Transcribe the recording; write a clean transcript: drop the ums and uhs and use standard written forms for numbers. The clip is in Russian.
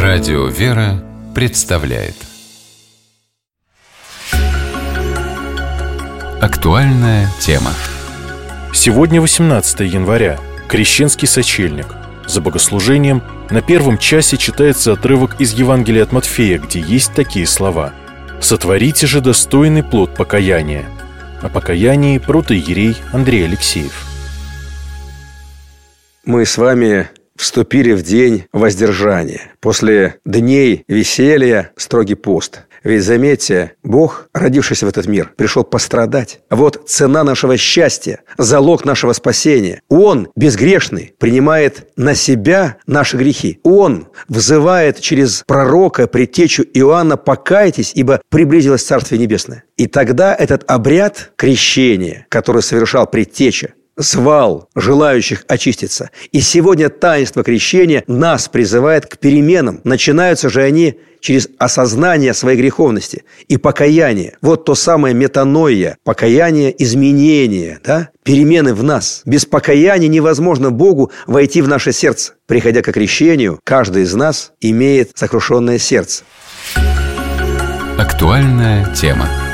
Радио «Вера» представляет актуальная тема. Сегодня 18 января. Крещенский сочельник. За богослужением на первом часе читается отрывок из Евангелия от Матфея, где есть такие слова: «Сотворите же достойный плод покаяния». О покаянии протоиерей Андрей Алексеев. Мы с вами вступили в день воздержания. После дней веселья строгий пост. Ведь, заметьте, Бог, родившийся в этот мир, пришел пострадать. Вот цена нашего счастья, залог нашего спасения. Он, безгрешный, принимает на себя наши грехи. Он взывает через пророка, предтечу Иоанна: «Покайтесь, ибо приблизилось Царствие Небесное». И тогда этот обряд крещения, который совершал предтеча, звал желающих очиститься. И сегодня таинство крещения нас призывает к переменам. Начинаются же они через осознание своей греховности и покаяние. Вот то самое метаноия, покаяние, изменение, перемены в нас. Без покаяния невозможно Богу войти в наше сердце. Приходя к крещению, каждый из нас имеет сокрушенное сердце. Актуальная тема.